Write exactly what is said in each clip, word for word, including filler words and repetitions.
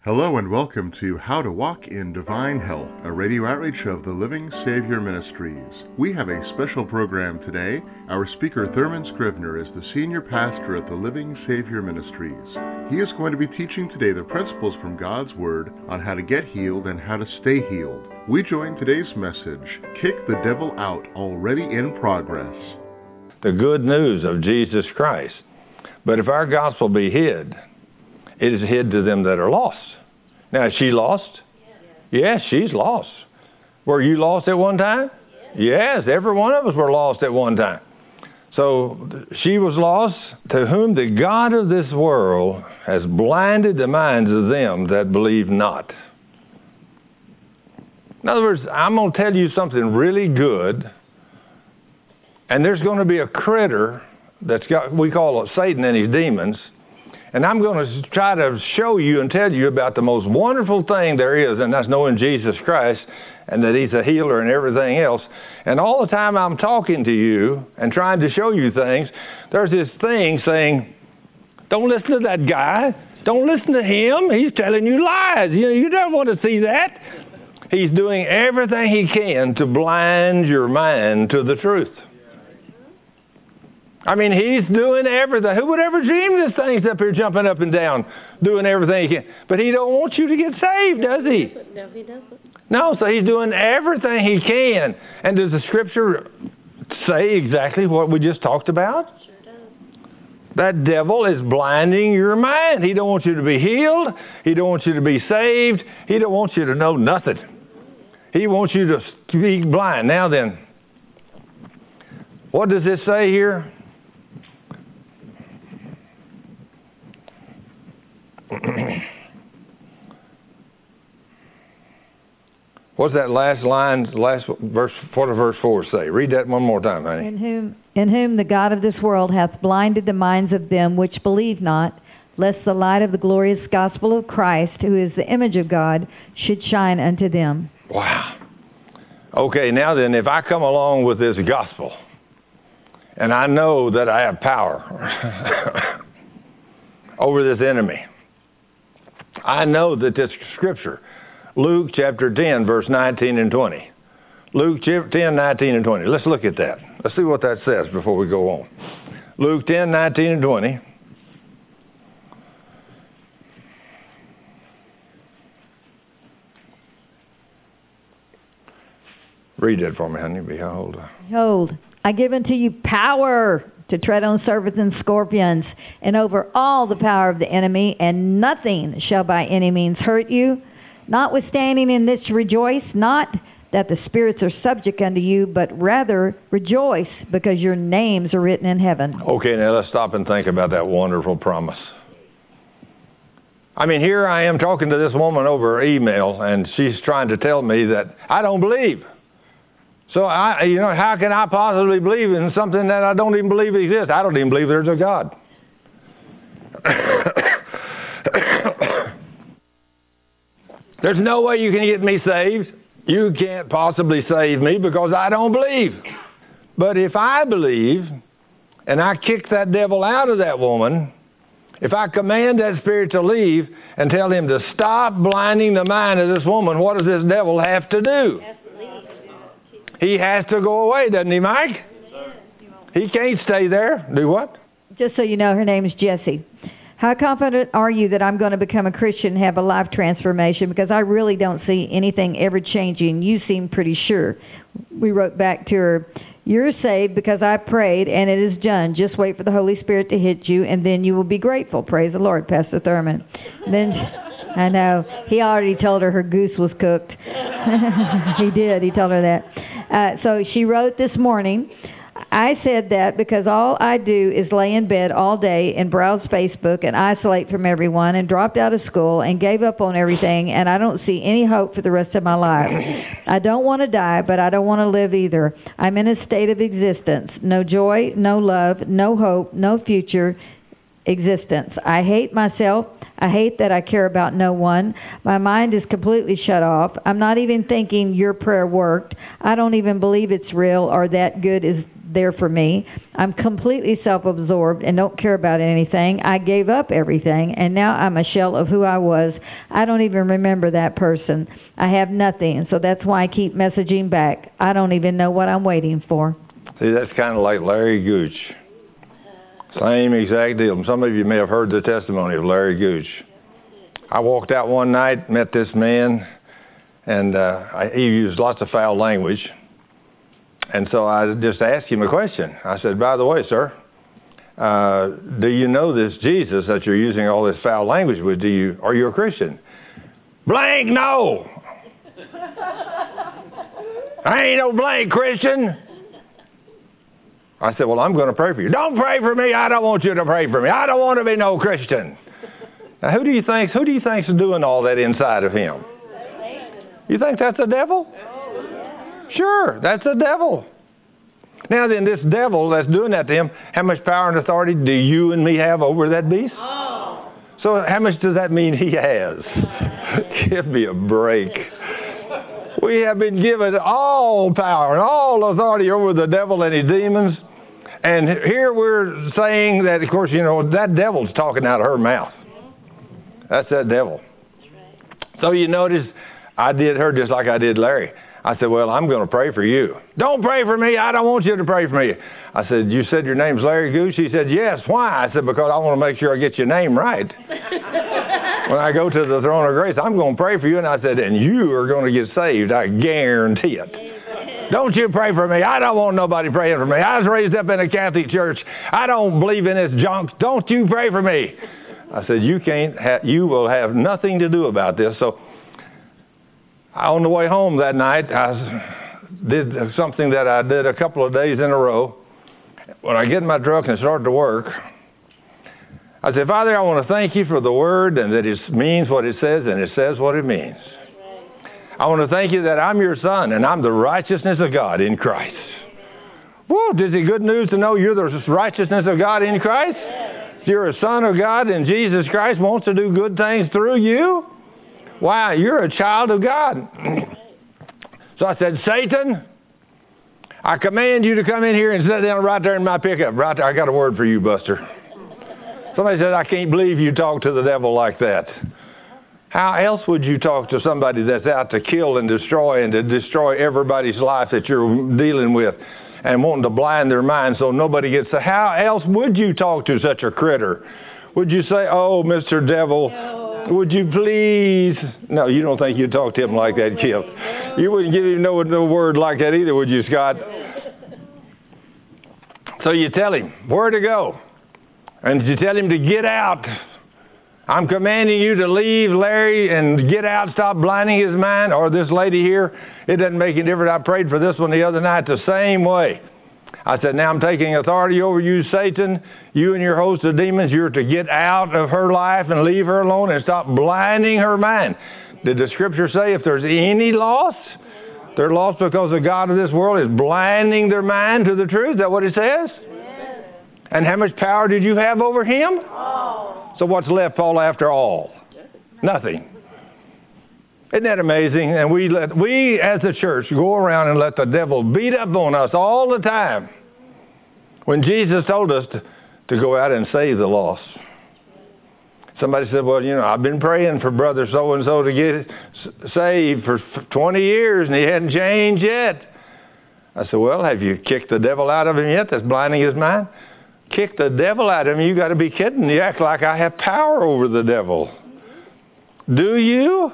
Hello and welcome to How to Walk in Divine Health, a radio outreach of the Living Savior Ministries. We have a special program today. Our speaker, Thurman Scrivener, is the senior pastor at the Living Savior Ministries. He is going to be teaching today the principles from God's Word on how to get healed and how to stay healed. We join today's message, Kick the Devil Out, already in progress. The good news of Jesus Christ. But if our gospel be hid, it is hid to them that are lost. Now, is she lost? Yes, yes she's lost. Were you lost at one time? Yes. yes, every one of us were lost at one time. So she was lost, to whom the God of this world has blinded the minds of them that believe not. In other words, I'm going to tell you something really good, and there's going to be a critter that's got, we call it Satan and his demons, and I'm going to try to show you and tell you about the most wonderful thing there is, and that's knowing Jesus Christ and that he's a healer and everything else. And all the time I'm talking to you and trying to show you things, there's this thing saying, don't listen to that guy. Don't listen to him. He's telling you lies. You know, you don't want to see that. He's doing everything he can to blind your mind to the truth. I mean, he's doing everything. Who would ever dream this thing's up here jumping up and down, doing everything he can? But he don't want you to get saved, does he? No, he doesn't. No, so he's doing everything he can. And does the Scripture say exactly what we just talked about? Sure does. That devil is blinding your mind. He don't want you to be healed. He don't want you to be saved. He don't want you to know nothing. He wants you to be blind. Now then, what does this say here? What's that last line, last verse, what does verse four say? Read that one more time, honey. In whom, in whom the God of this world hath blinded the minds of them which believe not, lest the light of the glorious gospel of Christ, who is the image of God, should shine unto them. Wow. Okay, now then, if I come along with this gospel, and I know that I have power over this enemy, I know that this scripture, Luke chapter ten, verse nineteen and twenty. Luke ten, nineteen and twenty. Let's look at that. Let's see what that says before we go on. Luke ten, nineteen and twenty. Read that for me, honey. Behold. Behold, I give unto you power to tread on serpents and scorpions, and over all the power of the enemy, and nothing shall by any means hurt you. Notwithstanding in this rejoice, not that the spirits are subject unto you, but rather rejoice, because your names are written in heaven. Okay, now let's stop and think about that wonderful promise. I mean, here I am talking to this woman over email, and she's trying to tell me that I don't believe. So, I, you know, how can I possibly believe in something that I don't even believe exists? I don't even believe there's a God. There's no way you can get me saved. You can't possibly save me because I don't believe. But if I believe, and I kick that devil out of that woman, if I command that spirit to leave and tell him to stop blinding the mind of this woman, what does this devil have to do? He has to go away, doesn't he, Mike? He can't stay there. Do what? Just so you know, her name is Jessie. How confident are you that I'm going to become a Christian and have a life transformation? Because I really don't see anything ever changing. You seem pretty sure. We wrote back to her, you're saved because I prayed and it is done. Just wait for the Holy Spirit to hit you and then you will be grateful. Praise the Lord, Pastor Thurman. Then I know. He already told her her goose was cooked. He did. He told her that. Uh, so she wrote this morning, I said that because all I do is lay in bed all day and browse Facebook and isolate from everyone and dropped out of school and gave up on everything, and I don't see any hope for the rest of my life. I don't want to die, but I don't want to live either. I'm in a state of existence. No joy, no love, no hope, no future existence. I hate myself. I hate that I care about no one. My mind is completely shut off. I'm not even thinking your prayer worked. I don't even believe it's real or that good is there for me. I'm completely self-absorbed and don't care about anything. I gave up everything, and now I'm a shell of who I was. I don't even remember that person. I have nothing, and so that's why I keep messaging back. I don't even know what I'm waiting for. See, that's kind of like Larry Gooch. Same exact deal. Some of you may have heard the testimony of Larry Gooch. I walked out one night, met this man, and uh, I, he used lots of foul language. And so I just asked him a question. I said, by the way, sir, uh, do you know this Jesus that you're using all this foul language with? Do you, are you a Christian? Blank, no. I ain't no blank Christian. I said, well, I'm going to pray for you. Don't pray for me. I don't want you to pray for me. I don't want to be no Christian. Now, who do you think, who do you think's doing all that inside of him? You think that's the devil? Sure, that's the devil. Now then, this devil that's doing that to him, how much power and authority do you and me have over that beast? So how much does that mean he has? Give me a break. We have been given all power and all authority over the devil and his demons. And here we're saying that, of course, you know, that devil's talking out of her mouth. That's that devil. So you notice I did her just like I did Larry. I said, well, I'm going to pray for you. Don't pray for me. I don't want you to pray for me. I said, you said your name's Larry Gooch? He said, yes. Why? I said, because I want to make sure I get your name right. When I go to the throne of grace, I'm going to pray for you. And I said, and you are going to get saved. I guarantee it. Don't you pray for me. I don't want nobody praying for me. I was raised up in a Catholic church. I don't believe in this junk. Don't you pray for me. I said, you can't. Ha- you will have nothing to do about this. So on the way home that night, I did something that I did a couple of days in a row. When I get in my truck and start to work, I said, Father, I want to thank you for the word and that it means what it says and it says what it means. I want to thank you that I'm your son and I'm the righteousness of God in Christ. Woo, is it good news to know you're the righteousness of God in Christ? You're a son of God and Jesus Christ wants to do good things through you? Wow, you're a child of God. So I said, Satan, I command you to come in here and sit down right there in my pickup. Right there. I got a word for you, Buster. Somebody said, I can't believe you talk to the devil like that. How else would you talk to somebody that's out to kill and destroy and to destroy everybody's life that you're dealing with and wanting to blind their mind so nobody gets to, how else would you talk to such a critter? Would you say, oh, Mister Devil, no. Would you please? No, you don't think you'd talk to him like that, Kip. You wouldn't give him no, no word like that either, would you, Scott? So you tell him where to go. And you tell him to get out. I'm commanding you to leave Larry and get out, stop blinding his mind. Or this lady here, it doesn't make any difference. I prayed for this one the other night the same way. I said, now I'm taking authority over you, Satan. You and your host of demons, you're to get out of her life and leave her alone and stop blinding her mind. Did the scripture say if there's any loss, they're lost because the God of this world is blinding their mind to the truth? Is that what it says? Yes. And how much power did you have over him? All. So what's left, Paul, after all? Nothing. Isn't that amazing? And we let we as a church go around and let the devil beat up on us all the time. When Jesus told us to, to go out and save the lost. Somebody said, well, you know, I've been praying for brother so-and-so to get saved for twenty years and he hadn't changed yet. I said, well, have you kicked the devil out of him yet that's blinding his mind? Kick the devil out of him? You got to be kidding. You act like I have power over the devil. Do you?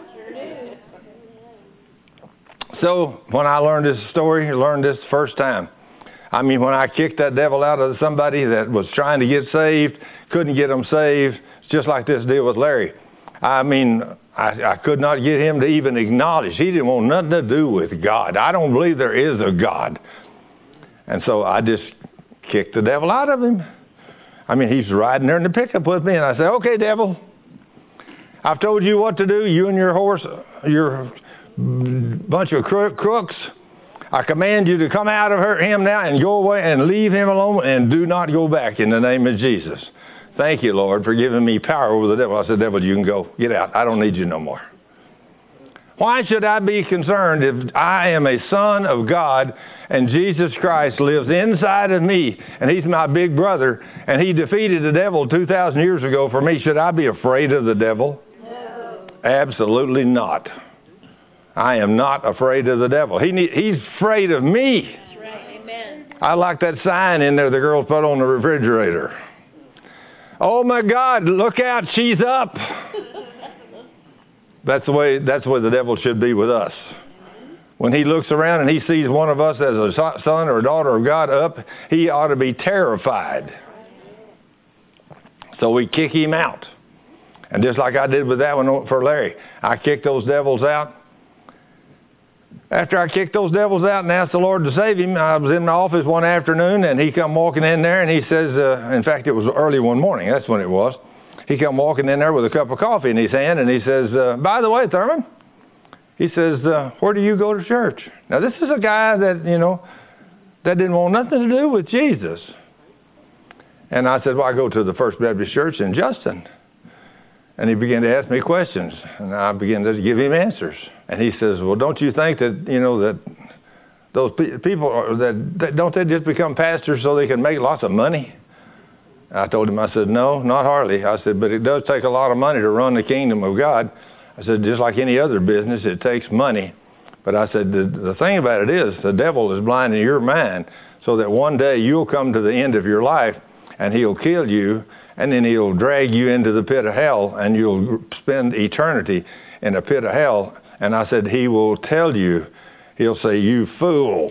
So when I learned this story, I learned this first time. I mean, when I kicked that devil out of somebody that was trying to get saved, couldn't get them saved, it's just like this deal with Larry. I mean, I, I could not get him to even acknowledge. He didn't want nothing to do with God. I don't believe there is a God. And so I just kicked the devil out of him. I mean, he's riding there in the pickup with me, and I said, okay, devil, I've told you what to do, you and your horse, your bunch of crooks. I command you to come out of her, him now and go away and leave him alone and do not go back in the name of Jesus. Thank you, Lord, for giving me power over the devil. I said, devil, you can go. Get out. I don't need you no more. Why should I be concerned if I am a son of God and Jesus Christ lives inside of me and he's my big brother and he defeated the devil two thousand years ago for me? Should I be afraid of the devil? No. Absolutely not. I am not afraid of the devil. He need, he's afraid of me. That's right. Amen. I like that sign in there the girls put on the refrigerator. Oh my God, look out, she's up. That's the way, that's the way the devil should be with us. When he looks around and he sees one of us as a son or a daughter of God up, he ought to be terrified. So we kick him out. And just like I did with that one for Larry, I kicked those devils out. After I kicked those devils out and asked the Lord to save him, I was in my office one afternoon and he come walking in there and he says, uh, in fact, it was early one morning. That's when it was. He come walking in there with a cup of coffee in his hand and he says, uh, by the way, Thurman, he says, uh, where do you go to church? Now, this is a guy that, you know, that didn't want nothing to do with Jesus. And I said, well, I go to the First Baptist Church in Justin. And he began to ask me questions, and I began to give him answers. And he says, well, don't you think that, you know, that those pe- people, are, that, that don't they just become pastors so they can make lots of money? I told him, I said, no, not hardly. I said, but it does take a lot of money to run the kingdom of God. I said, just like any other business, it takes money. But I said, the, the thing about it is, the devil is blinding your mind so that one day you'll come to the end of your life and he'll kill you, and then he'll drag you into the pit of hell, and you'll spend eternity in a pit of hell. And I said, he will tell you, he'll say, you fool.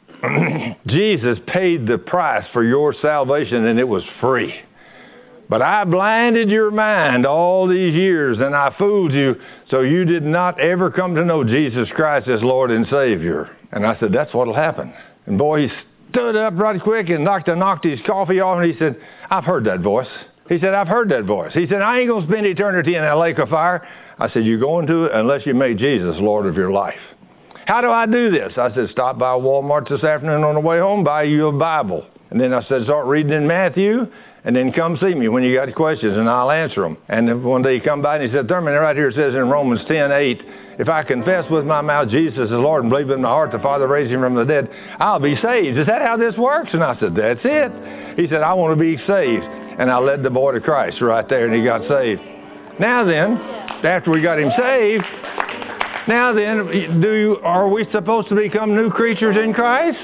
Jesus paid the price for your salvation, and it was free. But I blinded your mind all these years, and I fooled you, so you did not ever come to know Jesus Christ as Lord and Savior. And I said, that's what'll happen. And boy, he stood up right quick and knocked, knocked his coffee off, and he said, I've heard that voice. He said, I've heard that voice. He said, I ain't going to spend eternity in that lake of fire. I said, you're going to it unless you make Jesus Lord of your life. How do I do this? I said, stop by Walmart this afternoon on the way home, buy you a Bible. And then I said, start reading in Matthew, and then come see me when you got questions, and I'll answer them. And then one day he come by and he said, Thurman, right here it says in Romans ten eight, if I confess with my mouth Jesus is Lord and believe in my heart the Father raised him from the dead, I'll be saved. Is that how this works? And I said, that's it. He said, I want to be saved. And I led the boy to Christ right there, and he got saved. Now then, after we got him saved, now then, do you, are we supposed to become new creatures in Christ?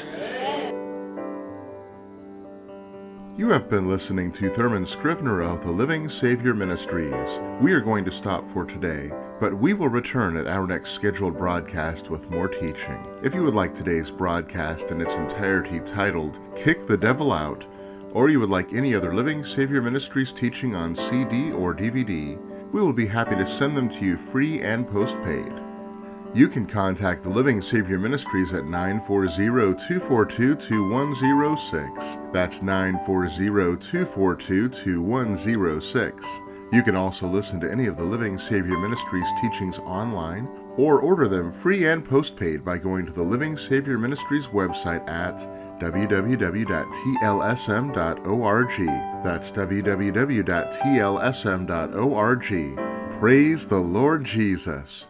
You have been listening to Thurman Scrivener of the Living Savior Ministries. We are going to stop for today, but we will return at our next scheduled broadcast with more teaching. If you would like today's broadcast in its entirety titled, Kick the Devil Out, or you would like any other Living Savior Ministries teaching on C D or D V D, we will be happy to send them to you free and postpaid. You can contact the Living Savior Ministries at nine four zero, two four two, two one zero six. That's nine four zero, two four two, two one zero six. You can also listen to any of the Living Savior Ministries teachings online or order them free and postpaid by going to the Living Savior Ministries website at w w w dot t l s m dot org. That's w w w dot t l s m dot org. Praise the Lord Jesus.